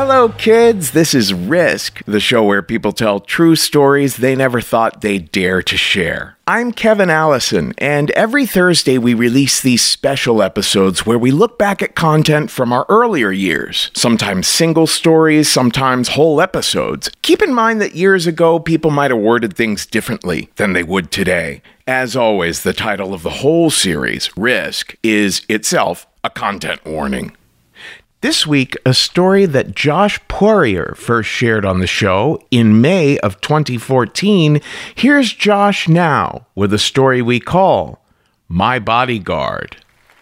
Hello, kids. This is Risk, the show where people tell true stories they never thought they'd dare to share. I'm Kevin Allison, and every Thursday we release these special episodes where we look back at content from our earlier years. Sometimes single stories, sometimes whole episodes. Keep in mind that years ago, people might have worded things differently than they would today. As always, the title of the whole series, Risk, is itself a content warning. This week, a story that Josh Poirier first shared on the show in May of 2014. Here's Josh now with a story we call My Bodyguard.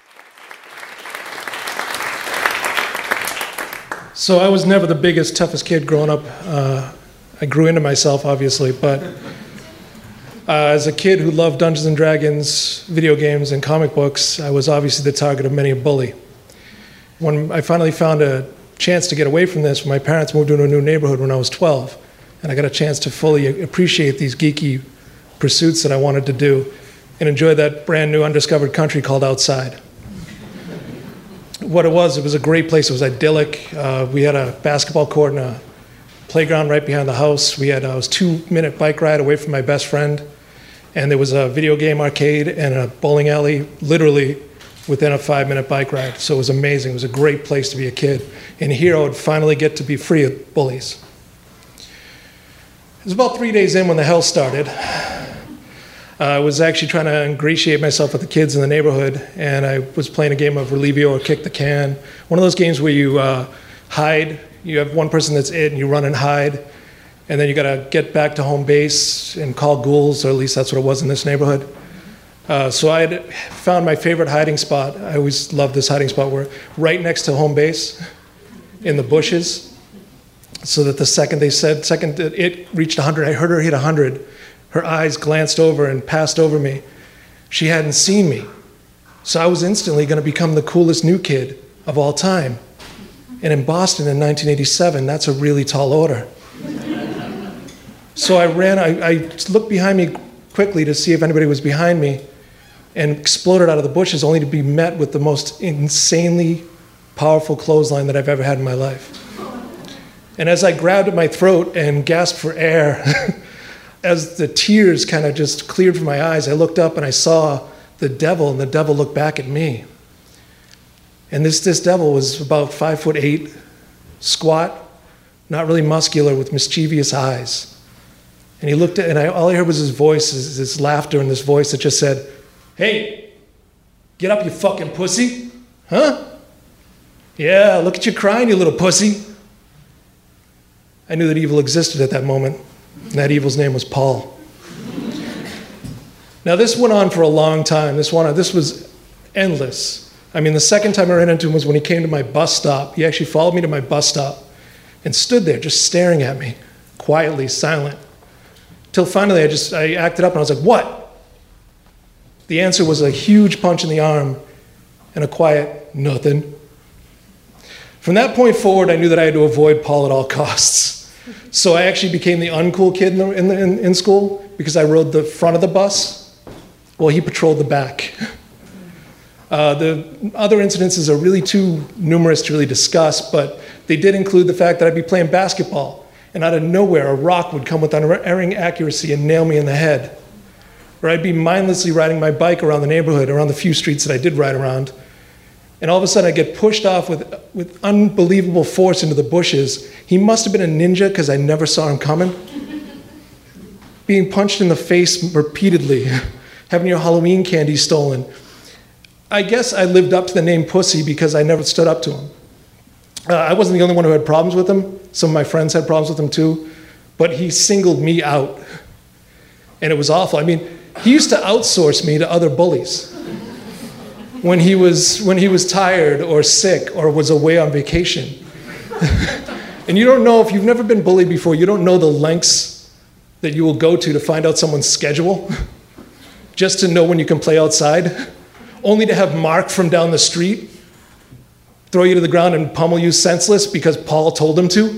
So I was never the biggest, toughest kid growing up. I grew into myself, obviously, but as a kid who loved Dungeons & Dragons, video games, and comic books, I was obviously the target of many a bully. When I finally found a chance to get away from this, my parents moved into a new neighborhood when I was 12, and I got a chance to fully appreciate these geeky pursuits that I wanted to do and enjoy that brand new undiscovered country called outside. What it was a great place. It was idyllic. We had a basketball court and a playground right behind the house. We had a 2-minute bike ride away from my best friend, and there was a video game arcade and a bowling alley, literally within a 5-minute bike ride. So it was amazing. It was a great place to be a kid. And here I would finally get to be free of bullies. It was about 3 days in when the hell started. I was actually trying to ingratiate myself with the kids in the neighborhood, and I was playing a game of Relievio or Kick the Can. One of those games where you hide. You have one person that's it, and you run and hide. And then you got to get back to home base and call ghouls, or at least that's what it was in this neighborhood. So I had found my favorite hiding spot. I always loved this hiding spot where right next to home base in the bushes, so that the second that it reached 100, I heard her hit 100. Her eyes glanced over and passed over me. She hadn't seen me. So I was instantly going to become the coolest new kid of all time. And in Boston in 1987, that's a really tall order. So I ran, I looked behind me quickly to see if anybody was behind me, and exploded out of the bushes only to be met with the most insanely powerful clothesline that I've ever had in my life. And as I grabbed at my throat and gasped for air, as the tears kind of just cleared from my eyes, I looked up and I saw the devil, and the devil looked back at me. And this devil was about 5'8", squat, not really muscular, with mischievous eyes. And he looked at, and all I heard was his voice, his laughter, and this voice that just said, "Hey, get up, you fucking pussy. Huh? Yeah, look at you crying, you little pussy." I knew that evil existed at that moment, and that evil's name was Paul. Now, this went on for a long time. This was endless. I mean, the second time I ran into him was when he came to my bus stop. He actually followed me to my bus stop and stood there just staring at me, quietly, silent. Till finally I acted up and I was like, "What?" The answer was a huge punch in the arm and a quiet, "Nothing." From that point forward, I knew that I had to avoid Paul at all costs. So I actually became the uncool kid in school because I rode the front of the bus while he patrolled the back. The other incidences are really too numerous to really discuss, but they did include the fact that I'd be playing basketball, and out of nowhere, a rock would come with unerring accuracy and nail me in the head. Or I'd be mindlessly riding my bike around the neighborhood, around the few streets that I did ride around, and all of a sudden I'd get pushed off with unbelievable force into the bushes. He must have been a ninja because I never saw him coming. Being punched in the face repeatedly, having your Halloween candy stolen. I guess I lived up to the name Pussy because I never stood up to him. I wasn't the only one who had problems with him. Some of my friends had problems with him too, but he singled me out. And it was awful. I mean, he used to outsource me to other bullies. When he was tired or sick or was away on vacation. And you don't know, if you've never been bullied before, you don't know the lengths that you will go to find out someone's schedule, just to know when you can play outside, only to have Mark from down the street throw you to the ground and pummel you senseless because Paul told him to.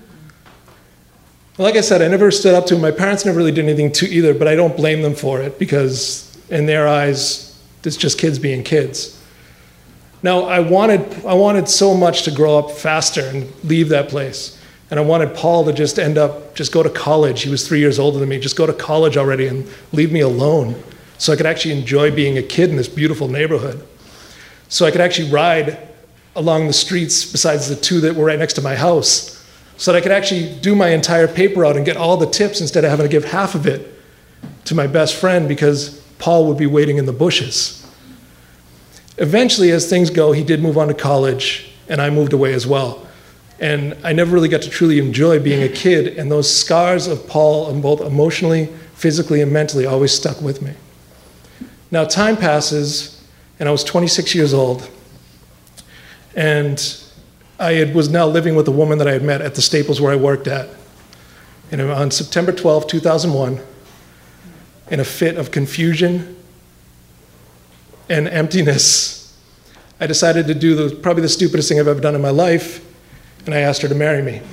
Like I said, I never stood up to him. My parents never really did anything to either, but I don't blame them for it because in their eyes, it's just kids being kids. Now, I wanted so much to grow up faster and leave that place. And I wanted Paul to just go to college. He was 3 years older than me. Just go to college already and leave me alone so I could actually enjoy being a kid in this beautiful neighborhood. So I could actually ride along the streets besides the two that were right next to my house so that I could actually do my entire paper out and get all the tips instead of having to give half of it to my best friend because Paul would be waiting in the bushes. Eventually, as things go, he did move on to college, and I moved away as well. And I never really got to truly enjoy being a kid, and those scars of Paul, both emotionally, physically, and mentally, always stuck with me. Now, time passes, and I was 26 years old, and was now living with a woman that I had met at the Staples where I worked at. And on September 12, 2001, in a fit of confusion and emptiness, I decided to do probably the stupidest thing I've ever done in my life, and I asked her to marry me.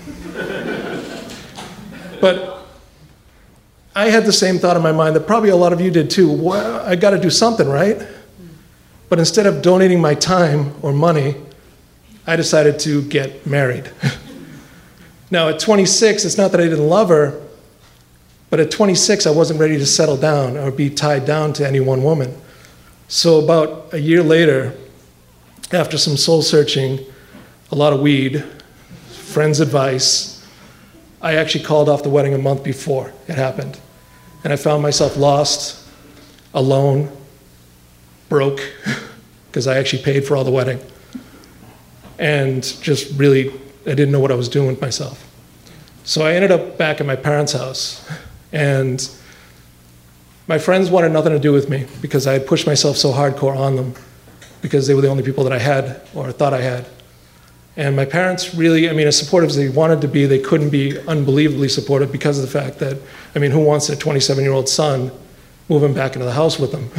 But I had the same thought in my mind that probably a lot of you did too. Well, I got to do something, right? But instead of donating my time or money, I decided to get married. Now, at 26, it's not that I didn't love her, but at 26, I wasn't ready to settle down or be tied down to any one woman. So about a year later, after some soul searching, a lot of weed, friends' advice, I actually called off the wedding a month before it happened. And I found myself lost, alone, broke, because I actually paid for all the wedding. And just really, I didn't know what I was doing with myself. So I ended up back at my parents' house. And my friends wanted nothing to do with me because I had pushed myself so hardcore on them because they were the only people that I had or thought I had. And my parents really, as supportive as they wanted to be, they couldn't be unbelievably supportive because of the fact that, who wants their 27-year-old son moving back into the house with them?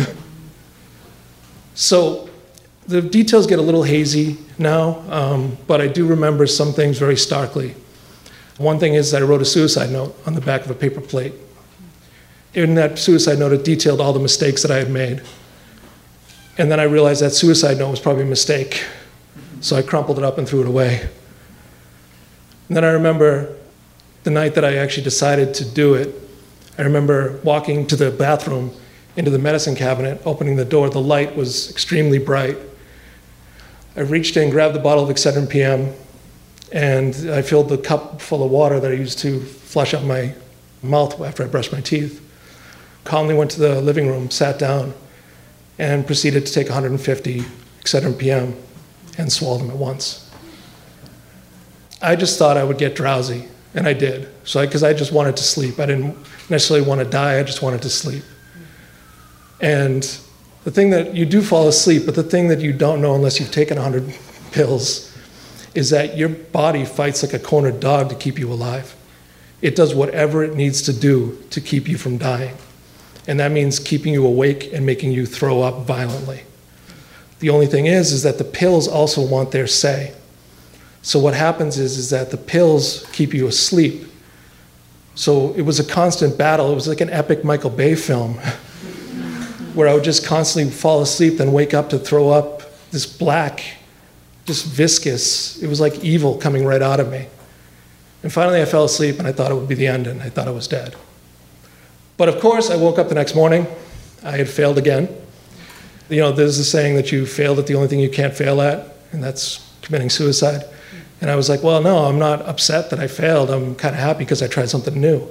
So the details get a little hazy now, but I do remember some things very starkly. One thing is that I wrote a suicide note on the back of a paper plate. In that suicide note, it detailed all the mistakes that I had made. And then I realized that suicide note was probably a mistake. So I crumpled it up and threw it away. And then I remember the night that I actually decided to do it, I remember walking to the bathroom, into the medicine cabinet, opening the door. The light was extremely bright. I reached in, grabbed the bottle of Excedrin PM, and I filled the cup full of water that I used to flush out my mouth after I brushed my teeth. Calmly went to the living room, sat down, and proceeded to take 150 Excedrin PM and swallow them at once. I just thought I would get drowsy, and I did. So because I just wanted to sleep. I didn't necessarily want to die, I just wanted to sleep. And the thing that you do fall asleep, but the thing that you don't know unless you've taken 100 pills is that your body fights like a cornered dog to keep you alive. It does whatever it needs to do to keep you from dying. And that means keeping you awake and making you throw up violently. The only thing is that the pills also want their say. So what happens is that the pills keep you asleep. So it was a constant battle. It was like an epic Michael Bay film where I would just constantly fall asleep, then wake up to throw up this black, just viscous. It was like evil coming right out of me. And finally I fell asleep and I thought it would be the end and I thought I was dead. But of course I woke up the next morning. I had failed again. There's a saying that you failed at the only thing you can't fail at, and that's committing suicide. And I was like, well, no, I'm not upset that I failed. I'm kind of happy because I tried something new.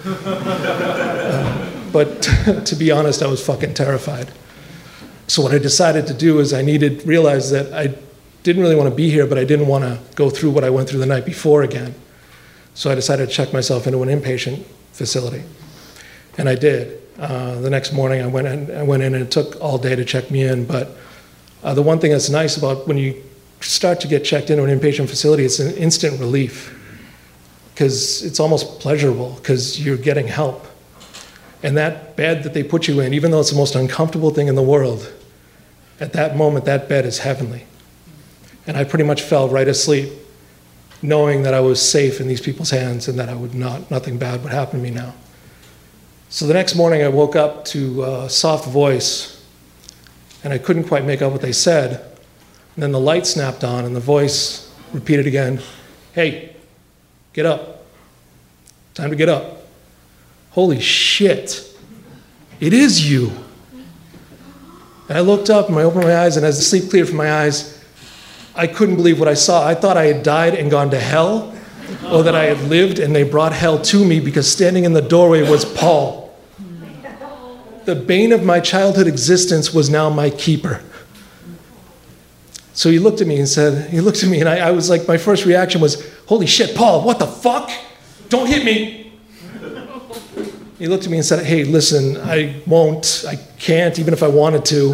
But to be honest, I was fucking terrified. So what I decided to do is realize that I didn't really want to be here, but I didn't want to go through what I went through the night before again. So I decided to check myself into an inpatient facility. And I did. The next morning I went in and it took all day to check me in. But the one thing that's nice about when you start to get checked into an inpatient facility, it's an instant relief. Because it's almost pleasurable because you're getting help. And that bed that they put you in, even though it's the most uncomfortable thing in the world, at that moment, that bed is heavenly. And I pretty much fell right asleep, knowing that I was safe in these people's hands and that nothing bad would happen to me now. So the next morning I woke up to a soft voice, and I couldn't quite make out what they said, And then the light snapped on and the voice repeated again, "Hey, get up. Time to get up." Holy shit. It is you. And I looked up and I opened my eyes, and as the sleep cleared from my eyes, I couldn't believe what I saw. I thought I had died and gone to hell, or that I had lived and they brought hell to me, because standing in the doorway was Paul. The bane of my childhood existence was now my keeper. So he looked at me and I was like, my first reaction was, "Holy shit, Paul, what the fuck? Don't hit me." He looked at me and said, "Hey, listen, I can't, even if I wanted to."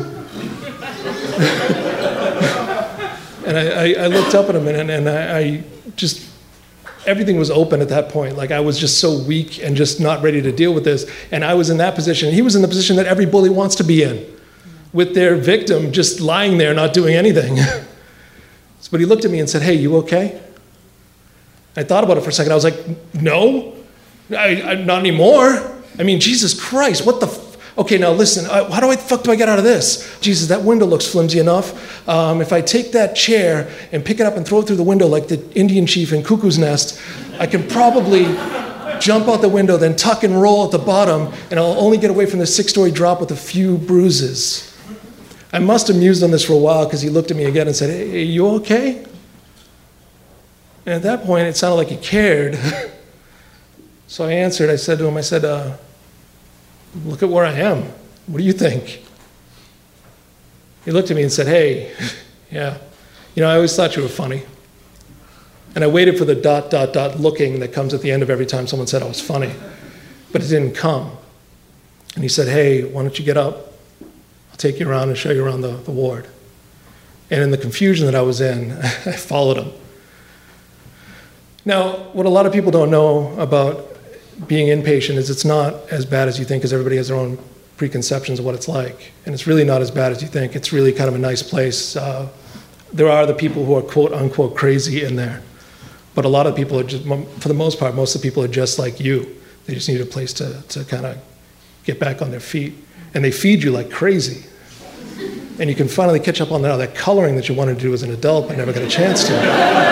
And I looked up at him, and I just, everything was open at that point. Like, I was just so weak and just not ready to deal with this. And I was in that position. He was in the position that every bully wants to be in, with their victim just lying there not doing anything. But he looked at me and said, "Hey, you okay?" I thought about it for a second. I was like, "No, not anymore. I mean, Jesus Christ, what the okay, now listen, how the fuck do I get out of this? Jesus, that window looks flimsy enough. If I take that chair and pick it up and throw it through the window like the Indian chief in Cuckoo's Nest, I can probably jump out the window, then tuck and roll at the bottom, and I'll only get away from the 6-story drop with a few bruises." I must have mused on this for a while, because he looked at me again and said, "Hey, you okay?" And at that point, it sounded like he cared. So I answered, I said to him, "Look at where I am. What do you think?" He looked at me and said, "Hey, yeah, I always thought you were funny." And I waited for the ... looking that comes at the end of every time someone said I was funny, but it didn't come. And he said, "Hey, why don't you get up? I'll take you around and show you around the ward." And in the confusion that I was in, I followed him. Now, what a lot of people don't know about being inpatient is it's not as bad as you think, because everybody has their own preconceptions of what it's like. And it's really not as bad as you think. It's really kind of a nice place. There are the people who are quote unquote crazy in there. But a lot of people are just, for the most part, most of the people are just like you. They just need a place to kind of get back on their feet. And they feed you like crazy. And you can finally catch up on that coloring that you wanted to do as an adult but never got a chance to.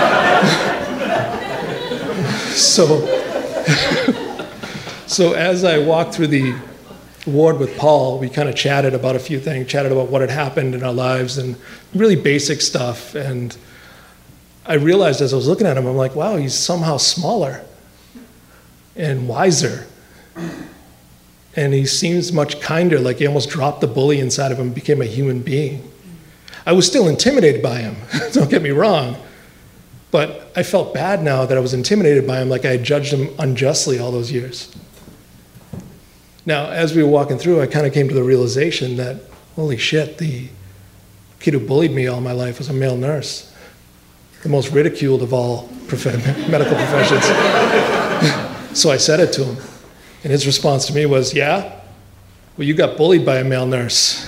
So as I walked through the ward with Paul, we kind of chatted about a few things, chatted about what had happened in our lives and really basic stuff. And I realized as I was looking at him, I'm like, wow, he's somehow smaller and wiser. And he seems much kinder, like he almost dropped the bully inside of him and became a human being. I was still intimidated by him, don't get me wrong. But I felt bad now that I was intimidated by him, like I had judged him unjustly all those years. Now, as we were walking through, I kind of came to the realization that, holy shit, the kid who bullied me all my life was a male nurse, the most ridiculed of all medical professions. So I said it to him, and his response to me was, "Yeah? Well, you got bullied by a male nurse."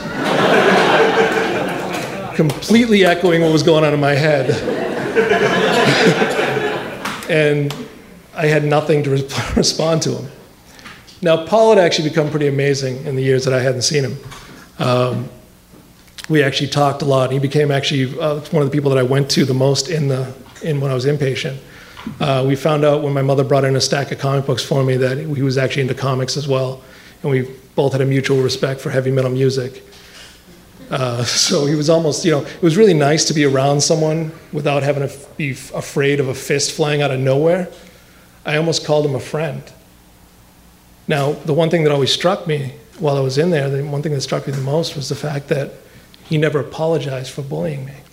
Completely echoing what was going on in my head. And I had nothing to respond to him. Now, Paul had actually become pretty amazing in the years that I hadn't seen him. We actually talked a lot. He became actually one of the people that I went to the most when I was inpatient. We found out when my mother brought in a stack of comic books for me that he was actually into comics as well. And we both had a mutual respect for heavy metal music. So he was almost, it was really nice to be around someone without having to be afraid of a fist flying out of nowhere. I almost called him a friend. Now, the one thing that always struck me while I was in there, the one thing that struck me the most was the fact that he never apologized for bullying me.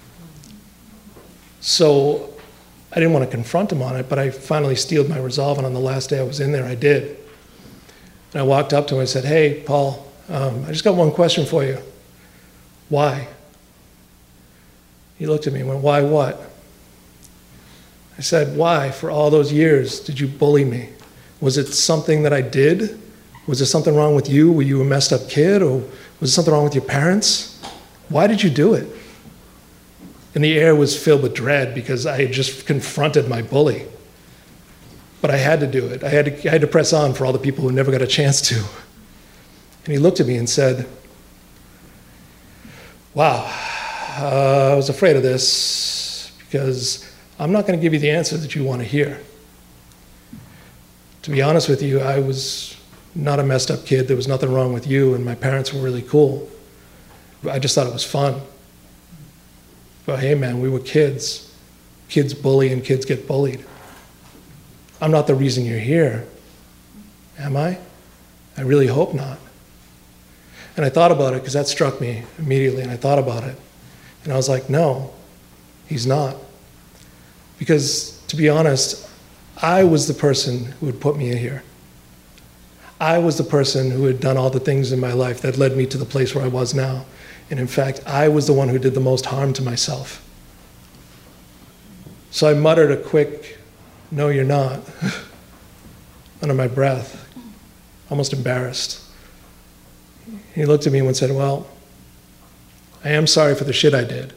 So I didn't want to confront him on it, but I finally steeled my resolve, and on the last day I was in there, I did. And I walked up to him and I said, "Hey, Paul, I just got one question for you. Why?" He looked at me and went, "Why what?" I said, "Why, for all those years, did you bully me? Was it something that I did? Was there something wrong with you? Were you a messed up kid? Or was there something wrong with your parents? Why did you do it?" And the air was filled with dread because I had just confronted my bully. But I had to do it. I had to press on for all the people who never got a chance to. And he looked at me and said, "Wow, I was afraid of this because I'm not going to give you the answer that you want to hear. To be honest with you, I was not a messed up kid. There was nothing wrong with you, and my parents were really cool. I just thought it was fun. But hey, man, we were kids. Kids bully and kids get bullied. I'm not the reason you're here, am I? I really hope not. And I thought about it because that struck me immediately, and I thought about it. And I was like, no, he's not. Because, to be honest, I was the person who had put me in here. I was the person who had done all the things in my life that led me to the place where I was now. And in fact, I was the one who did the most harm to myself. So I muttered a quick, no, you're not, under my breath, almost embarrassed. He looked at me and said, well, I am sorry for the shit I did.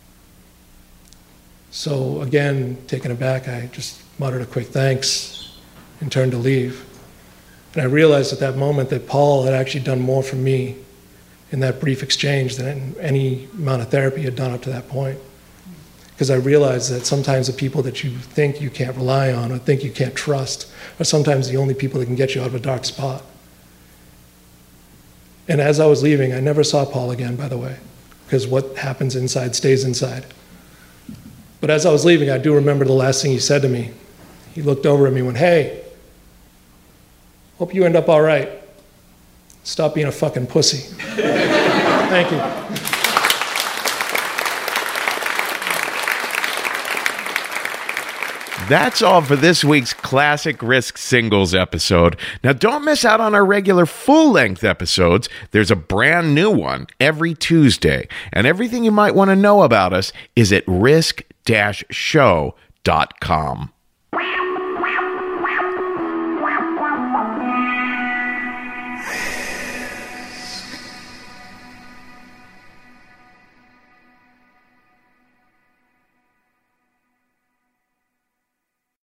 So again, taken aback, I just muttered a quick thanks and turned to leave. And I realized at that moment that Paul had actually done more for me in that brief exchange than any amount of therapy had done up to that point. Because I realized that sometimes the people that you think you can't rely on or think you can't trust are sometimes the only people that can get you out of a dark spot. And as I was leaving, I never saw Paul again, by the way, because what happens inside stays inside. But as I was leaving, I do remember the last thing he said to me. He looked over at me and went, hey, hope you end up all right. Stop being a fucking pussy. Thank you. That's all for this week's Classic Risk Singles episode. Now, don't miss out on our regular full-length episodes. There's a brand new one every Tuesday, and everything you might want to know about us is at risk-show.com.